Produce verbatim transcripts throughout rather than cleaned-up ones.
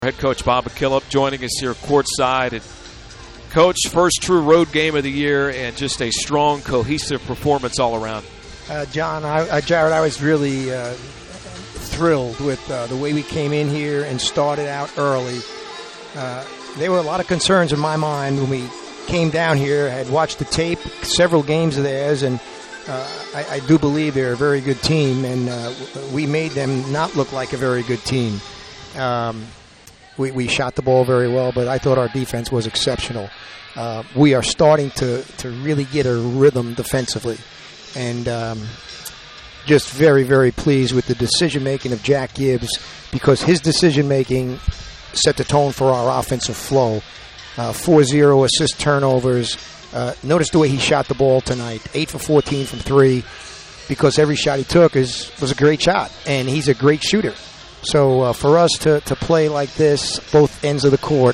Head coach Bob McKillop joining us here courtside. And Coach, first true road game of the year and just a strong, cohesive performance all around. Uh, John, I, uh, Jared, I was really uh, thrilled with uh, the way we came in here and started out early. Uh, there were a lot of concerns in my mind when we came down here. I had watched the tape, several games of theirs, and uh, I, I do believe they're a very good team, and uh, we made them not look like a very good team. Um, We, we shot the ball very well, but I thought our defense was exceptional. Uh, we are starting to, to really get a rhythm defensively. And um, just very, very pleased with the decision-making of Jack Gibbs, because his decision-making set the tone for our offensive flow. Uh, four zero assist turnovers. Uh, notice the way he shot the ball tonight. eight for fourteen from three, because every shot he took is was a great shot, and he's a great shooter. So uh, for us to, to play like this, both ends of the court,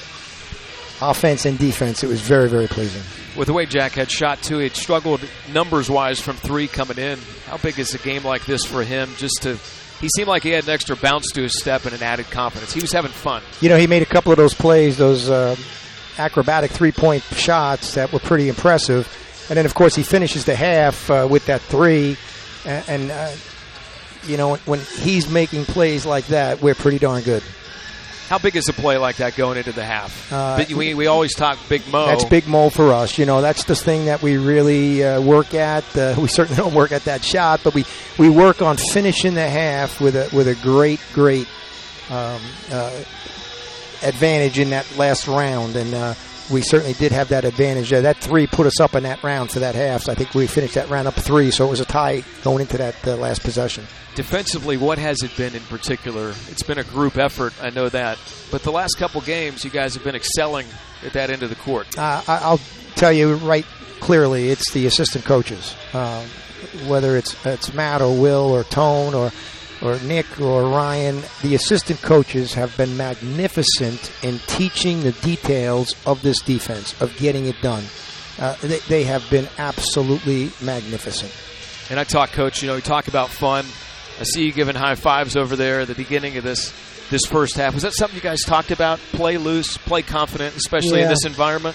offense and defense, it was very, very pleasing. With the way Jack had shot, too, he'd struggled numbers-wise from three coming in. How big is a game like this for him? Just to, he seemed like he had an extra bounce to his step and an added confidence. He was having fun. You know, he made a couple of those plays, those uh, acrobatic three-point shots that were pretty impressive. And then, of course, he finishes the half uh, with that three, and... and uh, You know, when he's making plays like that, we're pretty darn good. How big is a play like that going into the half? Uh, we, we always talk Big Mo. That's Big Mo for us. You know, that's the thing that we really uh, work at. Uh, we certainly don't work at that shot, but we, we work on finishing the half with a with a great, great um, uh, advantage in that last round. And uh, we certainly did have that advantage. Uh, that three put us up in that round for that half. So I think we finished that round up three, so it was a tie going into that uh, last possession. Defensively, what has it been in particular? It's been a group effort, I know that. But the last couple games, you guys have been excelling at that end of the court. Uh, I'll tell you right clearly, it's the assistant coaches. Uh, whether it's it's Matt or Will or Tone or or Nick or Ryan, the assistant coaches have been magnificent in teaching the details of this defense, of getting it done. Uh, they, they have been absolutely magnificent. And I talk, Coach, you know, we talk about fun. I see you giving high fives over there at the beginning of this this first half. Was that something you guys talked about? Play loose, play confident, especially yeah. in this environment?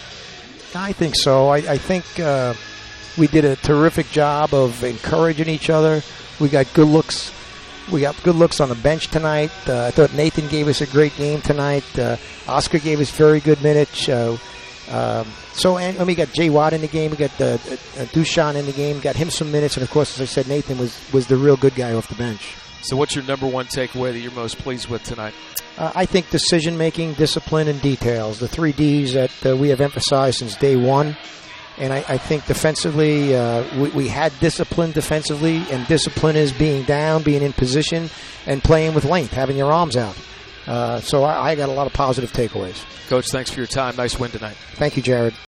I think so. I, I think uh, we did a terrific job of encouraging each other. We got good looks. We got good looks on the bench tonight. Uh, I thought Nathan gave us a great game tonight. Uh, Oscar gave us very good minutes. Uh, um, so, and, and we got Jay Watt in the game. We got uh, uh, Dushan in the game. Got him some minutes. And, of course, as I said, Nathan was, was the real good guy off the bench. So what's your number one takeaway that you're most pleased with tonight? Uh, I think decision-making, discipline, and details. The three Ds that uh, we have emphasized since day one. And I, I think defensively, uh, we, we had discipline defensively, and discipline is being down, being in position, and playing with length, having your arms out. Uh, so I, I got a lot of positive takeaways. Coach, thanks for your time. Nice win tonight. Thank you, Jared.